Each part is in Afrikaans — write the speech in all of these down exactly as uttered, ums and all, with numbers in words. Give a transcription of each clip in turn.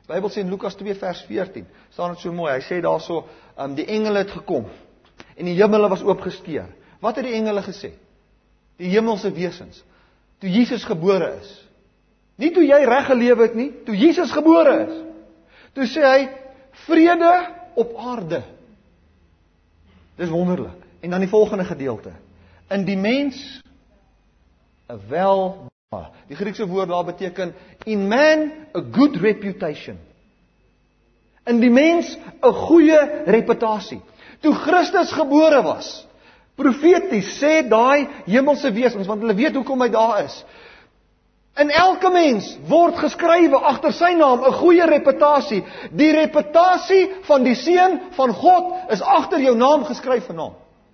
Die Bybel sê in Lukas twee vers veertien, staan dit so mooi, hy sê daar so, um, die engele het gekom, en die hemele was oopgeskeur. Wat het die engele gesê? Die hemelse wesens, toe Jesus gebore is. Nie toe jy reg gelewe het nie, toe Jesus gebore is. Toe sê hy, vrede op aarde. Dis wonderlik. En dan die volgende gedeelte. In die mens, 'n wel, die Griekse woord daar beteken, in man, a good reputation. In die mens, 'n goeie reputasie. Toe Christus gebore was, profeties sê daai hemelse wesens, want hulle weet hoekom hy daar is. In elke mens word geskrywe agter sy naam 'n goeie reputasie. Die reputasie van die seun van God is agter jou naam geskryf vanaand.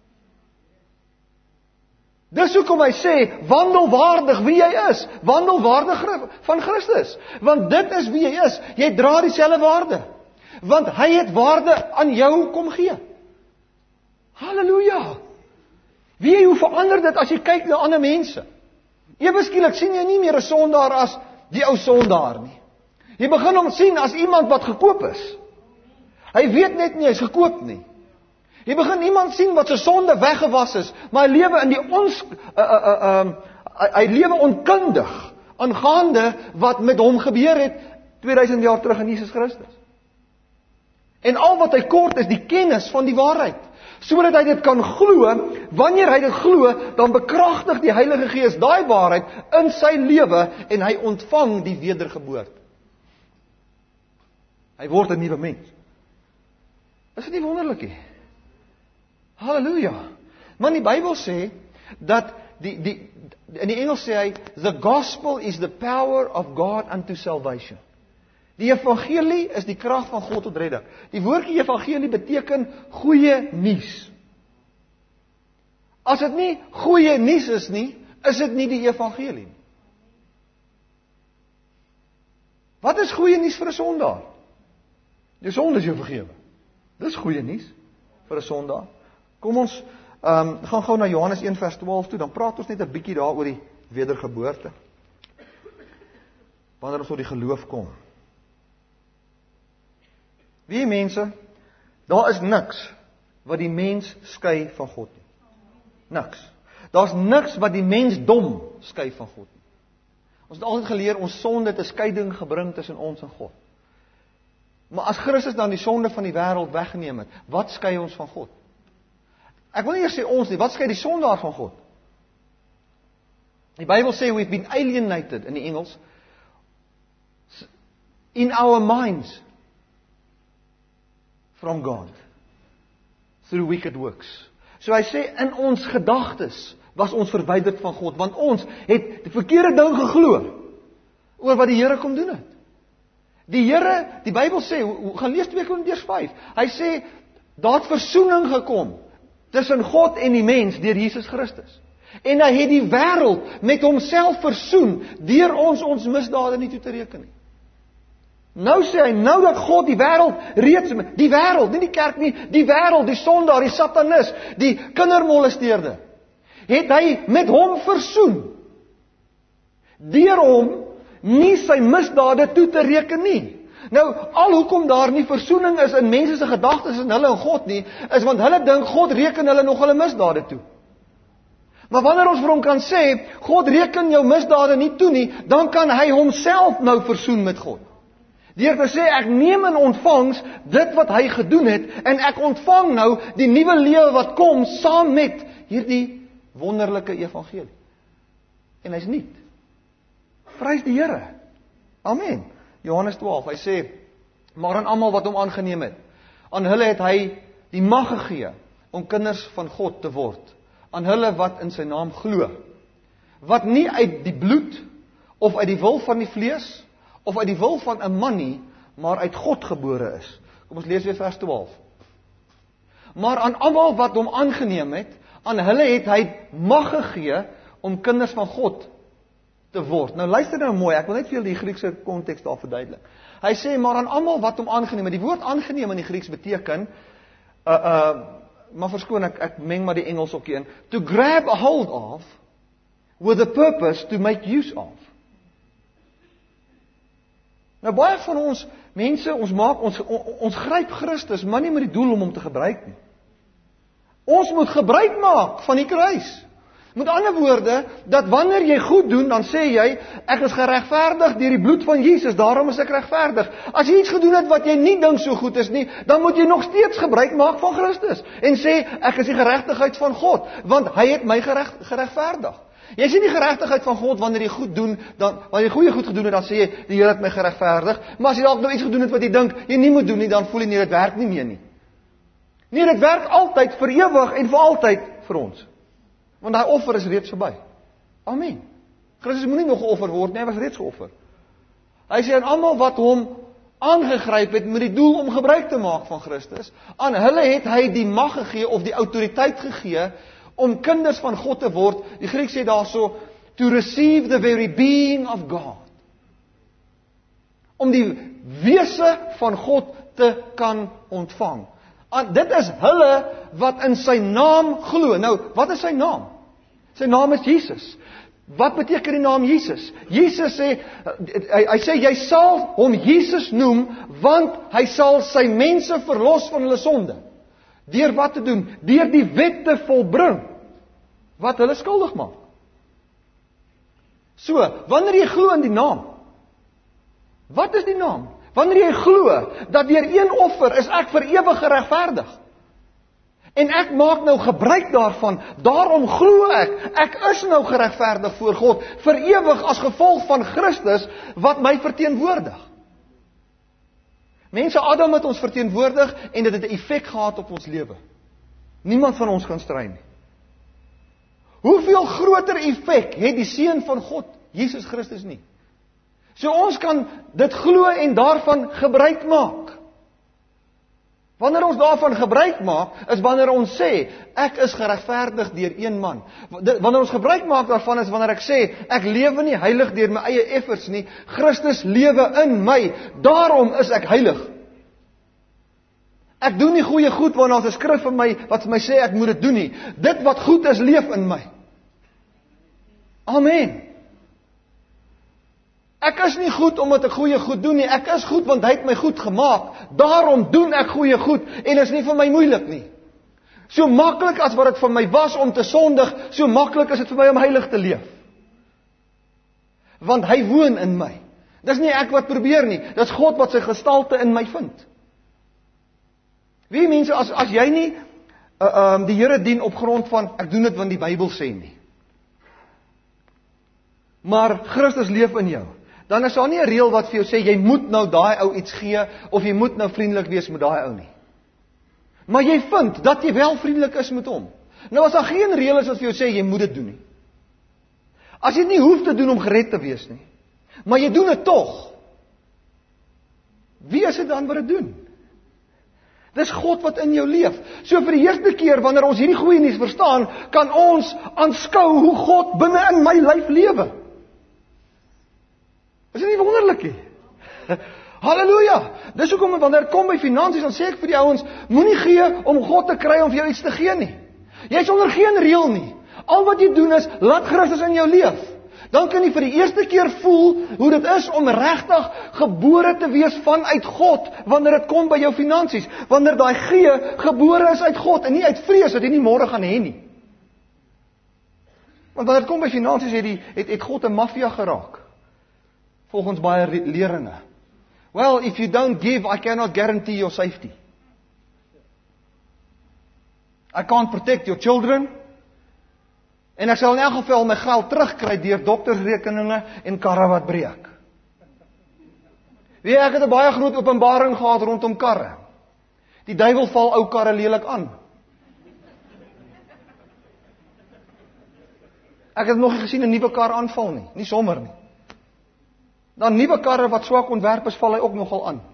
Dis hoekom hy sê, wandel waardig wie jy is. Wandel waardig van Christus. Want dit is wie jy is. Jy dra dieselfde waarde. Want hy het waarde aan jou kom gee. Halleluja. Wie jy hoe verander dit as jy kyk na ander mense? Ewe skielik sien jy nie meer 'n sondaar as die ou sondaar nie. Jy begin hom sien as iemand wat gekoop is. Hy weet net nie hy's gekoop nie. Jy begin iemand sien wat sy sonde weggewas is, maar hy lewe in die ons uh, uh, uh, um, hy lewe onkundig aangaande wat met hom gebeur het tweeduisend jaar terug in Jesus Christus. En al wat hy kort is die kennis van die waarheid. Sodat hy dit kan glo, wanneer hy dit glo, dan bekragtig die Heilige Gees daai waarheid in sy lewe en hy ontvang die wedergeboorte. Hy word 'n nuwe mens. Is dit nie wonderlik nie? Halleluja. Maar die Bybel sê dat die die in die Engels sê hy, the gospel is the power of God unto salvation. Die evangelie is die krag van God tot redding. Die woordjie evangelie beteken goeie nuus. As dit nie goeie nuus is nie, is dit nie die evangelie nie. Wat is goeie nuus vir 'n sondaar? Die sonde is jou vergewe. Dis goeie nuus vir 'n sondaar. Kom ons um, gaan gou na Johannes een vers twaalf toe, dan praat ons net 'n bietjie daar oor die wedergeboorte. Wanneer ons tot die geloof kom. Wie mense, daar is niks wat die mens skei van God nie. Niks. Daar's niks wat die mens dom skei van God nie. Ons het altyd geleer, ons sonde het 'n skeiding gebring tussen ons en God. Maar as Christus dan die sonde van die wêreld weggeneem het, wat skei ons van God? Ek wil nie eers sê ons nie, wat skei die sondaar van God? Die Bybel sê, we've been alienated, in die Engels, in our minds, from God, through wicked works. So hy sê, in ons gedagtes was ons verwyderd van God, want ons het die verkeerde ding geglo oor wat die Here kom doen het. Die Here, die Bybel sê, gaan lees twee Korintiërs vyf, hy sê, daar het versoening gekom tussen God en die mens deur Jesus Christus. En hy het die wêreld met homself versoen deur ons ons misdade nie toe te reken nie. Nou sê hy, nou dat God die wêreld reeds, die wêreld, nie die kerk nie, die wêreld, die sondaar, die satanis, die kindermolesteerder, het hy met hom versoen. Deur hom nie sy misdade toe te reken nie. Nou, al hoekom daar nie versoening is in mense se gedagtes en hulle en God nie, is want hulle dink God reken hulle nog hulle misdade toe. Maar wanneer ons vir hom kan sê, God reken jou misdade nie toe nie, dan kan hy homself nou versoen met God. Deur te sê, ek neem in ontvangs dit wat hy gedoen het, en ek ontvang nou die nuwe lewe wat kom, saam met hierdie wonderlike evangelie. En hy's nuut. Prys die Here. Amen. Johannes twaalf, hy sê, maar aan almal wat hom aangeneem het, aan hulle het hy die mag gegee om kinders van God te word, aan hulle wat in sy naam glo, wat nie uit die bloed, of uit die wil van die vlees, of uit die wil van 'n man nie, maar uit God gebore is. Kom ons lees weer vers twaalf. Maar aan almal wat hom aangeneem het, aan hulle het hy mag gegee om kinders van God te word. Nou luister nou mooi, ek wil net vir julle die Griekse konteks daar verduidelik. Hy sê, maar aan almal wat hom aangeneem het, die woord aangeneem in die Grieks beteken, uh, uh, maar verskoon, ek, ek meng maar die Engels ook in, to grab a hold of, with a purpose to make use of. Nou baie van ons mense, ons maak ons ons gryp Christus, maar nie met die doel om hom te gebruik nie. Ons moet gebruik maak van die kruis. Met ander woorde, dat wanneer jy goed doen, dan sê jy, ek is geregverdig deur die bloed van Jesus, daarom is ek regverdig. As jy iets gedoen het wat jy nie dink so goed is nie, dan moet jy nog steeds gebruik maak van Christus. En sê, ek is die geregtigheid van God, want hy het my gereg, geregverdig. Jy sien die geregtigheid van God wanneer jy goed doen, dan, wanneer jy goeie goed gedoen het, dan sê jy, die Here het my geregverdig. Maar as jy dalk nou iets gedoen het wat jy dink, jy nie moet doen nie, dan voel jy nie, dit werk nie meer nie. Nee, dit werk altyd, vir ewig en vir altyd vir ons. Want daai offer is reeds verby. Amen. Christus moenie nog geoffer word nie, hy was reeds geoffer. Hy sê aan almal wat hom aangegryp het met die doel om gebruik te maak van Christus, aan hulle het hy die mag gegee of die autoriteit gegee om kinders van God te word. Die Griek sê daarso, to receive the very being of God. Om die wese van God te kan ontvang. En dit is hulle wat in sy naam glo. Nou, wat is sy naam? Sy naam is Jesus. Wat beteken die naam Jesus? Jesus sê, hy, hy sê, jy sal hom Jesus noem, want hy sal sy mense verlos van hulle sonde. Deur wat te doen? Deur die wet te volbring, wat hulle skuldig maak. So, wanneer jy glo in die naam, wat is die naam? Wanneer jy glo, dat deur een offer is ek vir ewig geregverdig. En ek maak nou gebruik daarvan, daarom glo ek, ek is nou geregverdig voor God, vir ewig as gevolg van Christus, wat my verteenwoordig. Mense, Adam het ons verteenwoordig, en dit het 'n effek gehad op ons lewe. Niemand van ons kan stry nie. Hoeveel groter effek het die Seun van God, Jesus Christus nie? So ons kan dit glo en daarvan gebruik maak. Wanneer ons daarvan gebruik maak, is wanneer ons sê, ek is geregverdig deur een man. Wanneer ons gebruik maak daarvan is wanneer ek sê, ek lewe nie heilig deur my eie efforts nie, Christus lewe in my, daarom is ek heilig. Ek doen nie goeie goed, want daar is 'n skrif in my, wat vir my sê, ek moet dit doen nie. Dit wat goed is, leef in my. Amen. Ek is nie goed omdat ek goeie goed doen nie, ek is goed want hy het my goed gemaak, daarom doen ek goeie goed, en is nie vir my moeilik nie. So maklik as wat dit vir my was om te sondig, so maklik is dit vir my om heilig te leef. Want hy woon in my. Dis nie ek wat probeer nie, dis God wat sy gestalte in my vind. Wie mense, as, as jy nie uh, um, die Here dien op grond van, ek doen dit want die Bybel sê nie, maar Christus leef in jou, dan is daar nie 'n reël wat vir jou sê, jy moet nou daai ou iets gee, of jy moet nou vriendelik wees met daai ou nie. Maar jy vind, dat jy wel vriendelik is met hom. Nou as daar geen reël is wat vir jou sê, jy moet dit doen nie. As jy nie hoef te doen om gered te wees nie, maar jy doen dit tog, wie is dit dan wat dit doen? Dis God wat in jou leef. So vir die eerste keer, wanneer ons hierdie goeie nuus verstaan, kan ons aanskou hoe God binne in my lyf lewe. Is dit nie wonderlik nie? Halleluja! Dis hoekom wanneer dit kom by finansies, dan sê ek vir die ouens, moenie gee om God te kry om vir jou iets te gee nie. Jy is onder geen reël nie. Al wat jy doen is, laat Christus in jou leef. Dan kan jy vir die eerste keer voel hoe dit is om regtig gebore te wees vanuit God, wanneer dit kom by jou finansies. Wanneer daai gee gebore is uit God en nie uit vrees dat jy nie môre gaan hê nie. Want wanneer dit kom by finansies het, die, het, het God 'n maffia geraak. Volgens baie leringe. Well, if you don't give, I cannot guarantee your safety. I can't protect your children. En ek sal in elk geval my geld terugkry deur doktersrekeninge en karre wat breek. Weet jy, ek het 'n baie groot openbaring gehad rondom karre. Die duiwel val ou karre lelik aan. Ek het nog nie gesien 'n nuwe kar aanval nie, nie sommer nie. Dan nuwe karre wat swak ontwerp is, val hy ook nogal aan.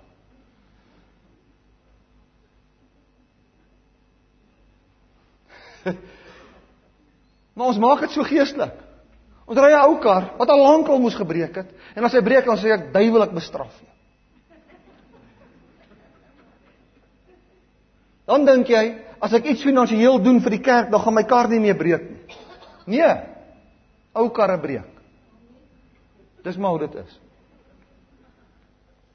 Maar ons maak dit so geestelik. Ons ry 'n ou kar wat al lank al moes gebreek het, en as hy breek dan sê ek, duiwel, ek bestraf jou. Dan dink jy, as ek iets finansiëel doen vir die kerk, dan gaan my kar nie meer breek nie. Nee, ou karre breek. Dis maar hoe dit is.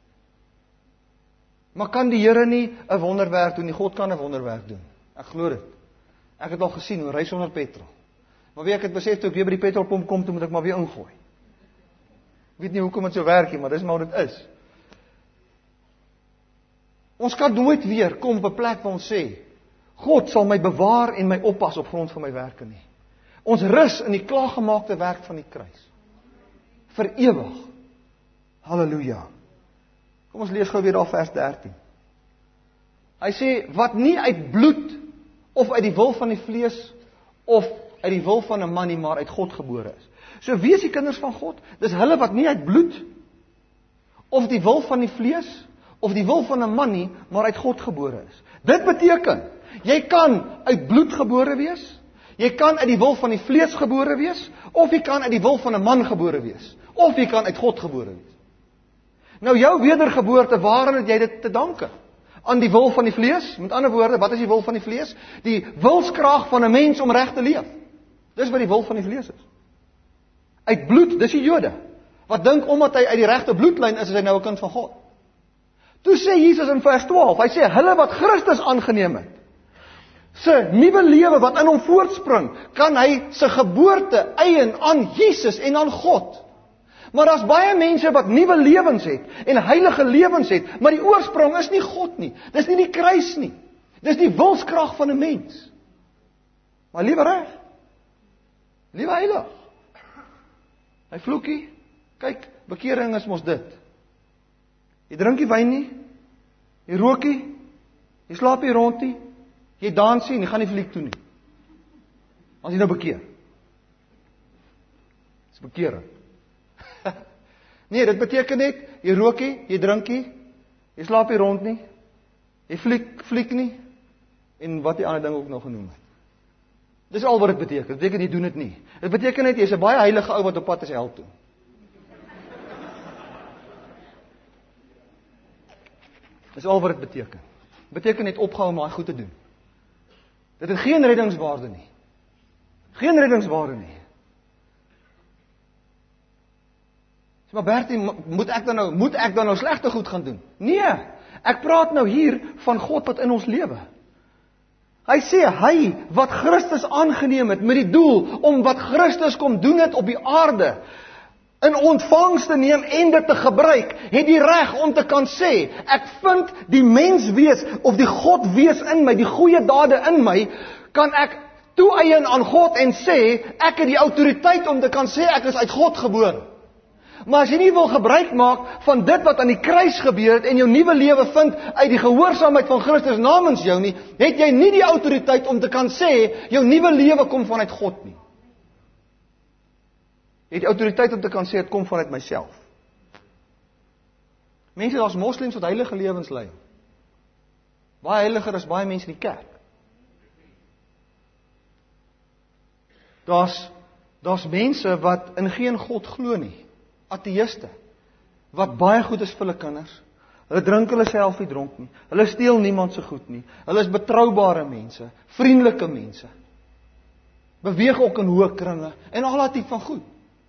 Maar kan die Here nie 'n wonderwerk doen nie? God kan 'n wonderwerk doen. Ek glo dit. Ek het al gesien hoe ry sonder petrol. Maar wie ek het besef toe ek weer by die petrolpomp kom, toe moet ek maar weer ingooi. Ek weet nie hoekom dit so werk nie, maar dis maar hoe dit is. Ons kan nooit weer kom op 'n plek waar ons sê, God sal my bewaar en my oppas op grond van my werke nie. Ons rus in die klaargemaakte werk van die kruis. Vir ewig. Halleluja. Kom ons lees gou weer daar vers dertien. Hy sê, wat nie uit bloed, of uit die wil van die vlees, of uit die wil van 'n man nie, maar uit God gebore is. So wie is die kinders van God? Dis hulle wat nie uit bloed, of die wil van die vlees, of die wil van 'n man nie, maar uit God gebore is. Dit beteken, jy kan uit bloed gebore wees, jy kan uit die wil van die vlees gebore wees, of jy kan uit die wil van 'n man gebore wees, of jy kan uit God gebore wees. Nou jou wedergeboorte, waarin het jy dit te danke? Aan die wil van die vlees? Met ander woorde, wat is die wil van die vlees? Die wilskraag van 'n mens om reg te leef. Dis wat die wil van die vlees is. Uit bloed, dis die Jode, wat dink omdat hy uit die regte bloedlyn is, is hy nou 'n kind van God. Toe sê Jesus in vers twaalf, hy sê, hulle wat Christus aangeneem het, se nuwe lewe wat in hom voortspring, kan hy se geboorte eien aan Jesus en aan God. Maar daar's baie mense wat nuwe lewens het en heilige lewens het, maar die oorsprong is nie God nie. Dis nie die kruis nie. Dis die wilskrag van 'n mens. Maar liewe reg. Liewe heilig. Hy vloekie. Kyk, bekering is mos dit. Jy drink nie wyn nie. Jy rook nie. Jy slaap nie rond nie. Jy dans nie en jy gaan nie fliek toe nie. As jy nou bekeer. Dis bekering. Nee, dit beteken net, jy rook nie, jy drink nie, jy slaap nie rond nie, jy fliek, fliek nie, en wat die ander ding ook nog genoem het. Dis al wat dit beteken, dit beteken jy doen dit nie. Dit beteken net, jy is 'n baie heilige ou wat op pad is hel toe. Dis al wat dit beteken. Dit beteken net opgehou om daai goed te doen. Dit het geen reddingswaarde nie. Geen reddingswaarde nie. Maar Bertie, moet ek dan nou, moet ek dan nou slegte goed gaan doen? Nee, ek praat nou hier van God wat in ons lewe. Hy sê, hy wat Christus aangeneem het met die doel om wat Christus kom doen het op die aarde, in ontvangs te neem en dit te gebruik, het die reg om te kan sê, ek vind die menswees of die Godwees in my, die goeie dade in my, kan ek toeëien aan God en sê, ek het die autoriteit om te kan sê, ek is uit God gebore. Maar as jy nie wil gebruik maak van dit wat aan die kruis gebeur het en jou nuwe lewe vind uit die gehoorsaamheid van Christus namens jou nie, het jy nie die autoriteit om te kan sê, jou nuwe lewe kom vanuit God nie. Jy het die autoriteit om te kan sê, het kom vanuit myself. Mense, daar's moslems wat heilige lewens lei. Baie heiliger as baie mense in die kerk. Daar's, daar's mense wat in geen God glo nie. Ateïste, wat baie goed is vir hulle kinders. Hulle drink hulle self nie dronk nie. Hulle steel niemand se goed nie. Hulle is betroubare mense, vriendelike mense. Beweeg ook in hoë kringe en al daai tipe van goed.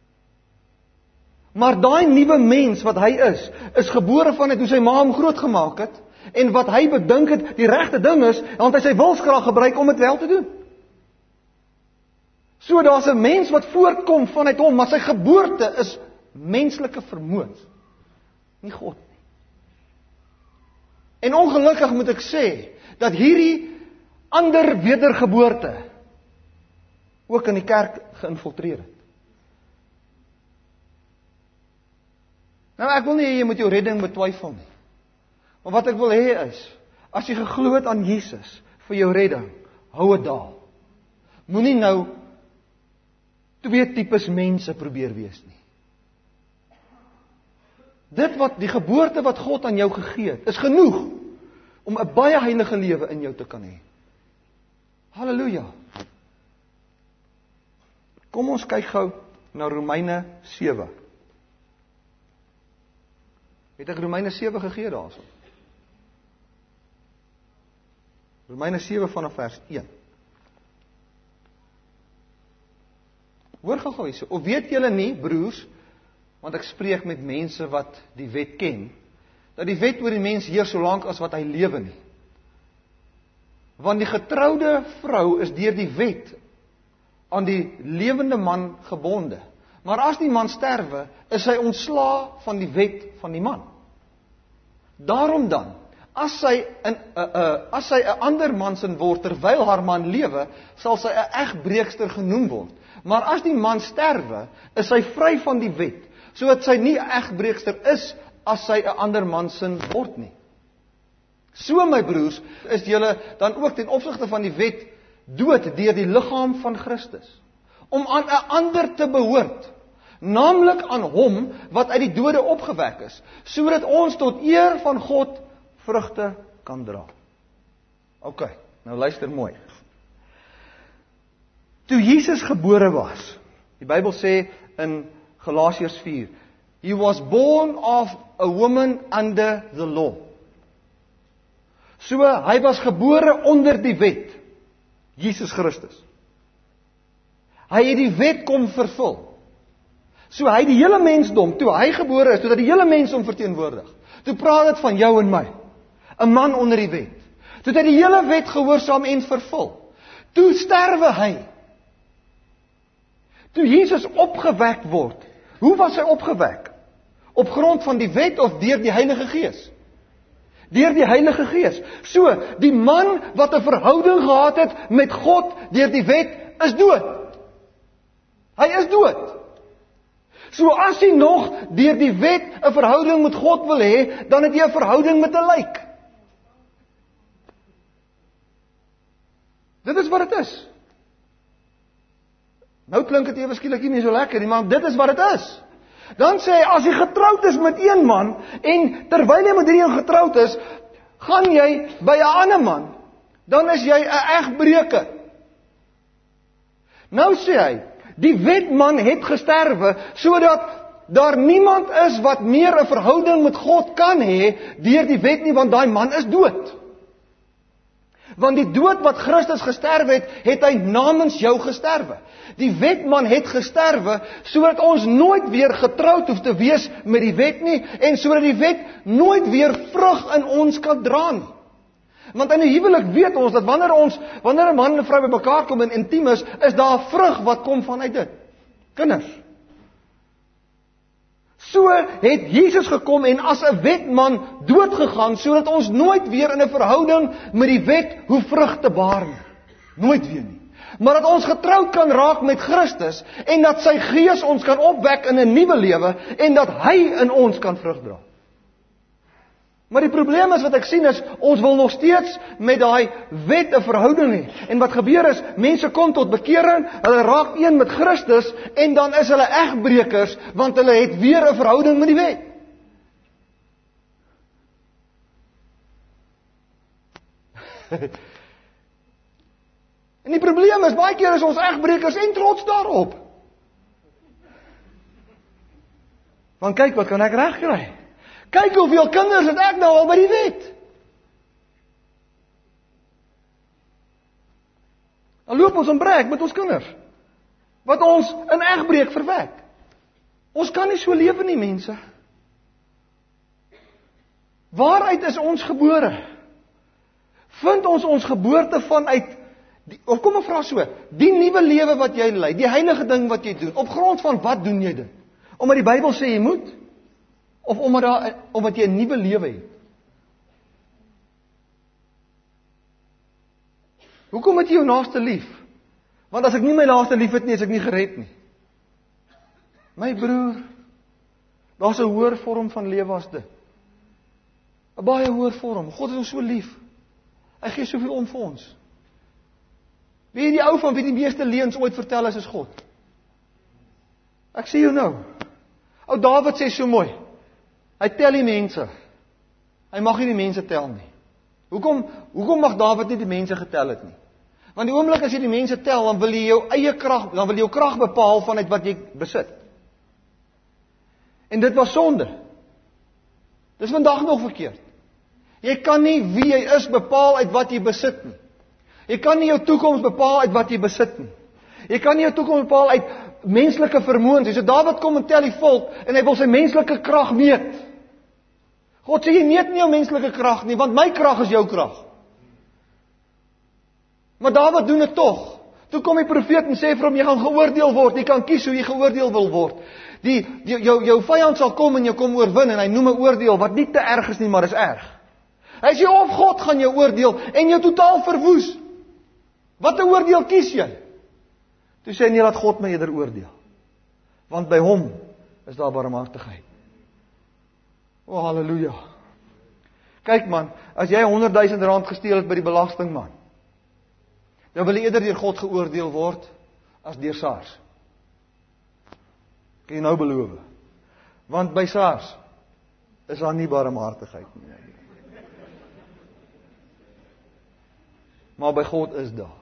Maar daai nuwe mens wat hy is, is gebore vanuit hoe sy ma hom grootgemaak het en wat hy bedink het die regte ding is, want hy sy wilskrag gebruik om dit wel te doen. So daar's 'n mens wat voortkom vanuit hom, maar sy geboorte is menslike vermoëns, nie God nie. En ongelukkig moet ek sê, dat hierdie ander wedergeboorte ook in die kerk geïnfiltreer het. Nou ek wil nie jy moet jou redding betwyfel nie. Maar wat ek wil hê is, as jy geglo het aan Jesus vir jou redding, hou dit daar. Moenie nou twee tipes mense probeer wees nie. Dit wat die geboorte wat God aan jou gegee het, is genoeg om 'n baie heilige lewe in jou te kan hê. Halleluja. Kom ons kyk gou na Romeine sewe. Het ek Romeine sewe gegee daarso? Romeine sewe vanaf vers een. Hoor gou-gou hierso. Of weet julle nie, broers, want ek spreek met mense wat die wet ken, dat die wet oor die mens heers solank as wat hy lewe nie. Want die getroude vrou is deur die wet aan die lewende man gebonde. Maar as die man sterwe, is hy ontslae van die wet van die man. Daarom dan, as sy 'n uh, uh, as sy 'n ander man sin word terwyl haar man lewe, sal sy 'n egbreekster genoem word. Maar as die man sterwe, is sy vry van die wet, sodat sy nie 'n egbreekster is as sy 'n ander man sin word nie. So my broers, is julle dan ook ten opsigte van die wet dood deur die liggaam van Christus, om aan 'n ander te behoort, naamlik aan hom wat uit die dode opgewek is, sodat ons tot eer van God vrugte kan dra. OK, nou luister mooi. Toe Jesus gebore was, die Bybel sê in Galasiërs vier, he was born of a woman under the law. So, hy was gebore onder die wet, Jesus Christus. Hy het die wet kom vervul. So, hy het die hele mensdom, toe hy gebore is, toe dat die hele mensdom verteenwoordig. Toe praat het van jou en my, 'n man onder die wet. Toe het hy die hele wet gehoorsaam en vervul. Toe sterwe hy. Toe Jesus opgewek word, hoe was hy opgewek? Op grond van die wet of deur die Heilige Gees? Deur die Heilige Gees. So, die man wat 'n verhouding gehad het met God deur die wet, is dood. Hy is dood. So as jy nog deur die wet 'n verhouding met God wil hê, dan het jy 'n verhouding met 'n lijk. Dit is wat dit is. Nou klink dit ewe skielik nie meer so lekker nie, maar dit is wat dit is. Dan sê hy, as jy getroud is met een man, en terwyl jy met hierdie een getroud is, gaan jy by 'n ander man, dan is jy 'n egbreker. Nou sê hy, die wetman het gesterwe, sodat daar niemand is wat meer 'n verhouding met God kan hê deur die wet nie, want daai man is dood. Want die dood wat Christus gesterwe het, het hy namens jou gesterwe. Die wetman het gesterwe, sodat ons nooit weer getroud hoef te wees met die wet nie, en sodat die wet nooit weer vrug in ons kan dra nie. Want in 'n huwelik weet ons, dat wanneer ons, wanneer 'n man en 'n vrou by mekaar kom en intiem is, is daar 'n vrug wat kom vanuit dit. Kinders. So het Jesus gekom en as 'n wetman doodgegaan, sodat ons nooit weer in 'n verhouding met die wet hoef vrug te baar nie. Nooit weer nie. Maar dat ons getroud kan raak met Christus, en dat sy Gees ons kan opwek in 'n nuwe lewe, en dat hy in ons kan vrug dra. Maar die probleem is wat ek sien is, ons wil nog steeds met daai wet 'n verhouding hê. En wat gebeur is, mense kom tot bekering, hulle raak een met Christus, en dan is hulle egbrekers, want hulle het weer 'n verhouding met die wet. En die probleem is, baie keer is ons egbrekers en trots daarop. Want kyk, wat kan ek regkry? Kyk hoeveel kinders het ek nou al by die wet. Dan loop ons en breek met ons kinders, wat ons in egbreek verwek. Ons kan nie so lewe nie, mense. Waaruit is ons gebore? Vind ons ons geboorte vanuit, die, of kom ek vra so, die nuwe lewe wat jy lei, die heilige ding wat jy doen, op grond van wat doen jy dit? Omdat die Bybel sê jy moet? Of omdat, daar, omdat jy 'n nuwe lewe het? Hoekom het jy jou naaste lief? Want as ek nie my naaste lief het nie, is ek nie gered nie. My broer, daar's 'n hoër vorm van lewe as dit. 'n Baie hoër vorm. God is ons so lief. Hy gee soveel om vir ons. Wie die ou van wie die meeste leuns ooit vertel is, is God. Ek sê jou nou. Ou Dawid sê so mooi. Hy tel die mense. Hy mag nie die mense tel nie. Hoekom, hoekom mag Dawid nie die mense getel het nie? Want die oomblik as jy die mense tel, dan wil jy jou eie krag, dan wil jy jou krag bepaal vanuit wat jy besit. En dit was sonde. Dis vandag nog verkeerd. Jy kan nie wie jy is bepaal uit wat jy besit nie. Jy kan nie jou toekoms bepaal uit wat jy besit nie. Jy kan nie jou toekoms bepaal uit menslike vermoëns. So Dawid kom en tel die volk en hy wil sy menslike krag meet. God sê, jy meet nie jou menslike krag nie, want my krag is jou krag. Maar Dawid doen dit tog. Toe kom die profeet en sê vir hom, jy gaan geoordeel word, jy kan kies hoe jy geoordeel wil word. Die, die jou, jou vyand sal kom en jou kom oorwin, en hy noem 'n oordeel wat nie te erg is nie, maar is erg. Hy sê, of God gaan jou oordeel, en jou totaal verwoes. Wat 'n oordeel kies jy? Toe sê hy, nee, laat God my eerder oordeel. Want by hom is daar barmhartigheid. O, halleluja. Kyk man, as jy honderdduisend rand gesteel het by die belastingman, dan wil jy eerder deur God geoordeel word, as deur SARS. Kan jy nou beloof? Want by SARS, is daar nie barmhartigheid nie. Maar by God is daar.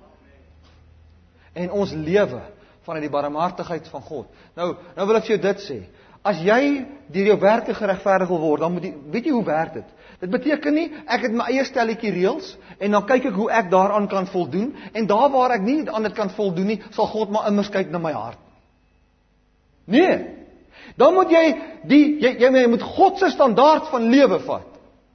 En ons lewe vanuit die barmhartigheid van God. Nou, nou wil ek vir jou dit sê. As jy deur jou werke geregverdig wil word, dan moet jy, weet jy hoe werk dit? Dit beteken nie, ek het my eie stelletjie reëls, en dan kyk ek hoe ek daaraan kan voldoen, en daar waar ek nie aan dit kan voldoen nie, sal God maar immers kyk na my hart. Nee, dan moet jy, die, jy, jy, jy moet God se standaard van lewe vat.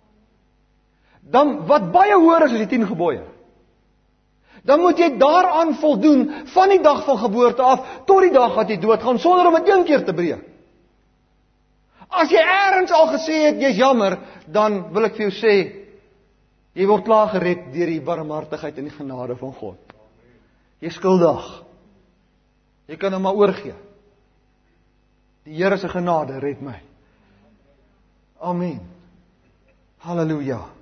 Dan, wat baie hoër is as die tien gebooie. Dan moet jy daaraan voldoen, van die dag van geboorte af, tot die dag wat jy doodgaan, sonder om dit een keer te breek. As jy eers al gesê het, jy's jammer, dan wil ek vir jou sê, jy word klaar gered deur die barmhartigheid en die genade van God. Jy is skuldig. Jy kan hom maar oorgee. Die Here se genade red my. Amen. Halleluja.